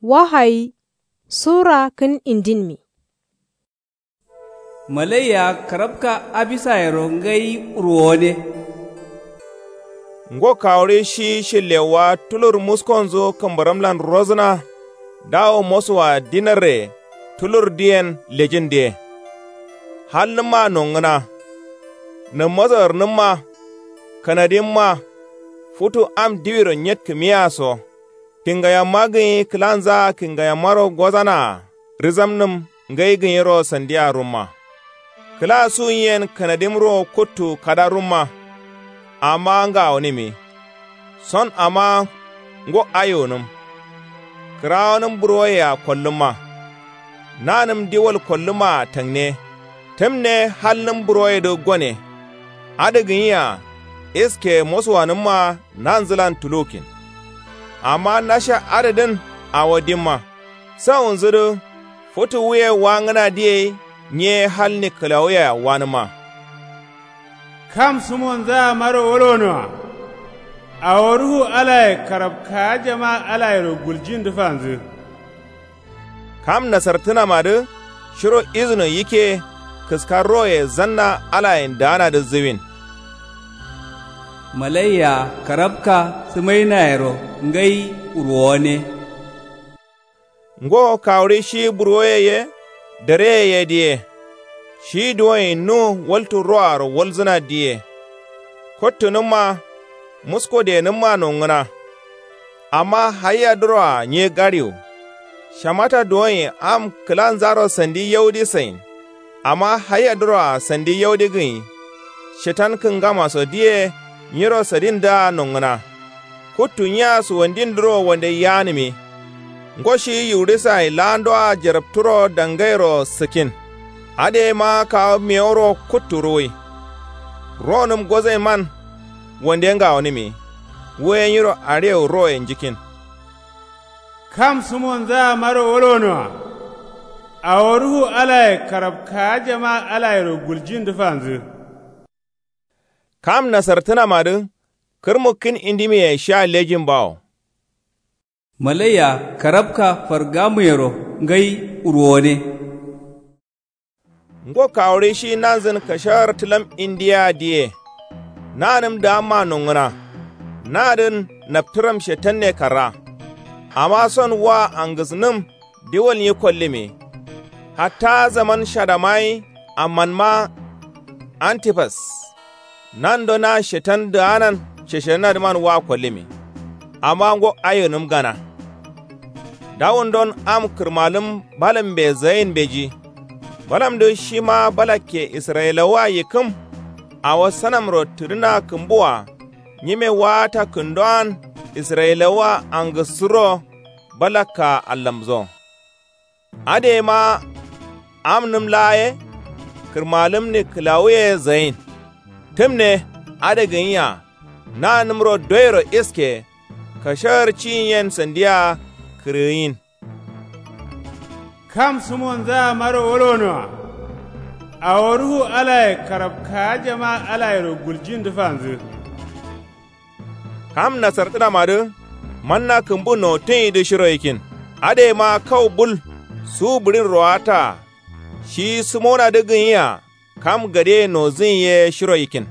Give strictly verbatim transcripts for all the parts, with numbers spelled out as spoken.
Wahayi Sura kin indinmi. Malaya karabka abisa yarongai ruwane. Ngo kawre shi shilewa tulur muskonzo kambaramlan rozna dawo moswa dinare tulur dien legende. Halma nongna na mazar numa kanadimma futu am diwiro nyet kimiyaso. Kingaya magi klanza kingaya maro gozana rizamnum ngai ganyero sandiya rumma. Kila su yen kanadimro kutu kada rumma. Ama nga onimi. Son ama ngo ayonum. Kraonum buroya kolluma. Nanum diwal kolluma tangne. Temne halnum buroya do gone. Adaginya iske moswanumma nanzilan tulukin. Amma nasha adadin a wadimma, sa'un zuru, futu wuye wangana diye nye halni kalawaya wani ma. Kam sumon za maro wolono, a waruhu alaye karabka jama alaye roguljin dufanzu. Kam nasartuna madu, shiro izinu yike, kiskar roye zanna alayin dana da ziwin. Malaya karabka sumaina yaro ngai urwane. Ngo kawri shi buroye dare ye die. Shi doyin nu waltu roar walzuna die. Kottu numa musko de numa nunguna. Amma haya droa nye gariu. Shamata doyin am klan zaro sandi yaudi sain. Amma haya droa sandi yaudi gin. Shetan kingama so die nyiro sadin da nongana. Kutu nya su wandin dro wande yanimi. Ngoshi yurisa ilando a jerapturo dangairo sikin. Ade ma ka mioro kutu roi. Ronum goze man wande nga onimi. We nyiro areo roe njikin. Kam sumon za maro wolono. A waruhu alaye karabka jama alaye roguljin dufanzu. Kam nasartuna madu, kirmukin indimi ya sha lejin bawo. Malaya karabka fargamu yaro ngai urwane. Ngo kawre shi nanzin kashar tilam indiya diye. Nanim da ma nunguna. Nadin naptiram shetan ne kara. Amma son wa angisnim diwal yi kwallime. Hatta zaman shadamai amman ma Antipas. Nan do na shetan da anan sheshena da man wa kwalimi, amma ngo ayonum gana. Dawun don am kirmalum balam be zayin beji, balam do shi ma balake Isra'ilawa yikum, a wasanam roturina kumbuwa, nyime wata kundon Isra'ilawa angasuro balaka allamzo. Ade ma amnum laye, kirmalum ni kilawiye zayin. Timne adaganya na numro doiro iske kashar cinyen sandiya kirin. Kam sumon za maro wolono. A waruhu alaye karabka jama alaye roguljin dufanzu. Kam nasartuna madu manna kumbu no tun da shiro yakin. Ade ma kau bul su burin roata shi sumona daganya kam gade no zinye shiro yikin.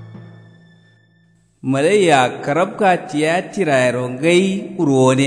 Malaya karabka tiyatira yaro ngai urwane.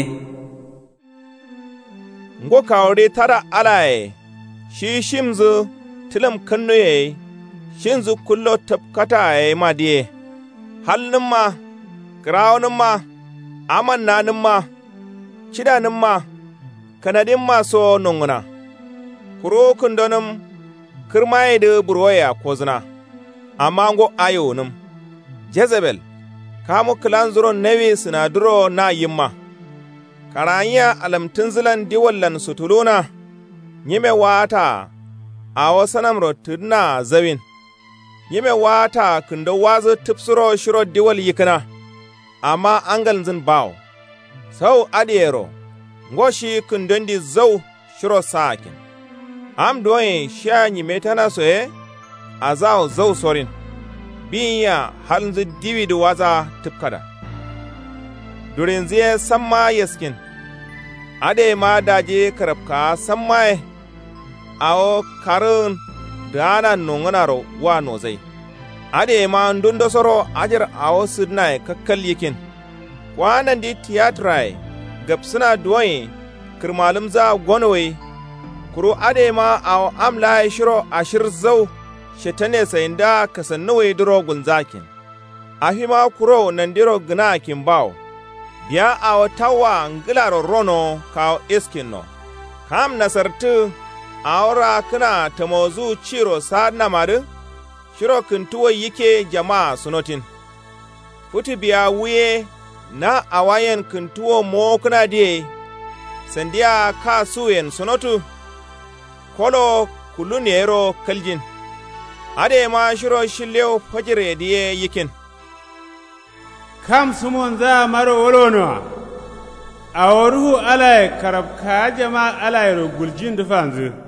Ngo kawre tara alaye, shi shimzu tilam kannuye, shinzu kullo tapkata ye madiye. Halnin ma, kirawunin ma, amannanin ma, cidanin ma, kanadin ma so nunguna. Kuro kundonin kirmaye da buroya kozuna, amma ngo ayonim. Jezebel, kamu kilan zuro newi sinaduro na yimma. Karanya alamtin zilan diwallan sutuluna, nyime wata a wasanam rotuna zawin. Nyime wata kundo wazo tipsuro shiro diwal yikina, amma angal zin baw. Sau adiyero, ngoshi kundondi zau shiro sakin. Am doyin sha nyime tana soye, a zao zau sorin. Binya halin diwi da waza tufkada. Durin zai samma yaskin, ade ma daje karabka sammai awo karun dana nongonaro wa nozai ade ma ndundo soro ajar awo sidnai kakkal yikin kwanan di tiyatrai gapsuna duwai kirmalum za gonowai kuro ade ma awo amla shiro ashir zau shetane sayinda kasannuwai duro gunzakin ahima kuro nandiro gna kimbaw biya awo tawa ngilaro rono kaw iskinno kam nasartu awra kana tamozu chiro sadna madu shiro kintuwa yike jama'a sunotin futi biya wuye na awayen kintuwa mo kuna die sandiya ka suyen sunotu kolo kulunero kaljin ade ma shiro shillew fajire diye yikin kam sumon za maro wolono a waruhu alai karab ka jama alai ro guljin dufanzu